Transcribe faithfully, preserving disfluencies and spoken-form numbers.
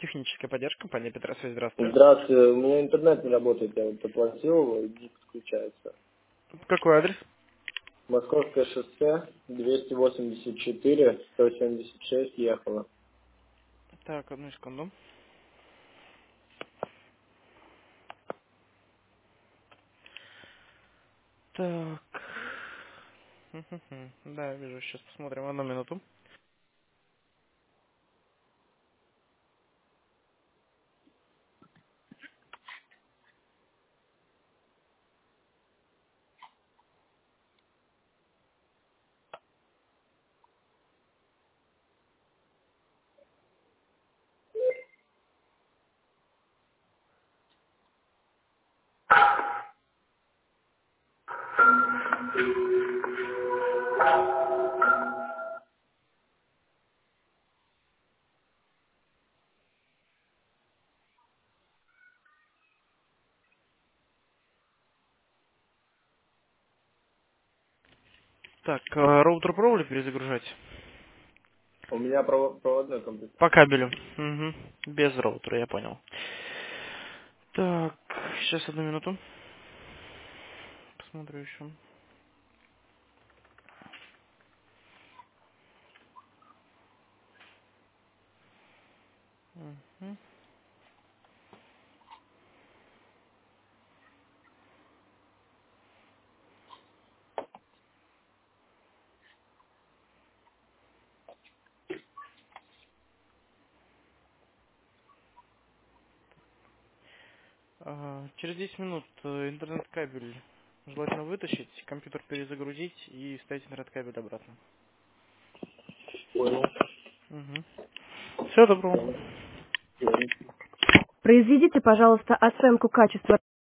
Техническая поддержка, компания Петросвязь, здравствуйте. Здравствуйте, у меня интернет не работает, я вот оплатил, и диск включается. Какой адрес? Московское шоссе, двести восемьдесят четыре, сто семьдесят шесть, ехала. Так, одну секунду. Так. Мгм. Да, вижу, сейчас посмотрим, одну минуту. Так, э, роутер пробовали перезагружать? У меня прово- проводной компьютер. По кабелю. Угу. Без роутера, я понял. Так, сейчас одну минуту. Посмотрю еще. Мгм. А, через десять минут э, интернет-кабель желательно вытащить, компьютер перезагрузить и вставить интернет-кабель обратно. Понял. Угу. Всего доброго. Понял. Произведите, пожалуйста, оценку качества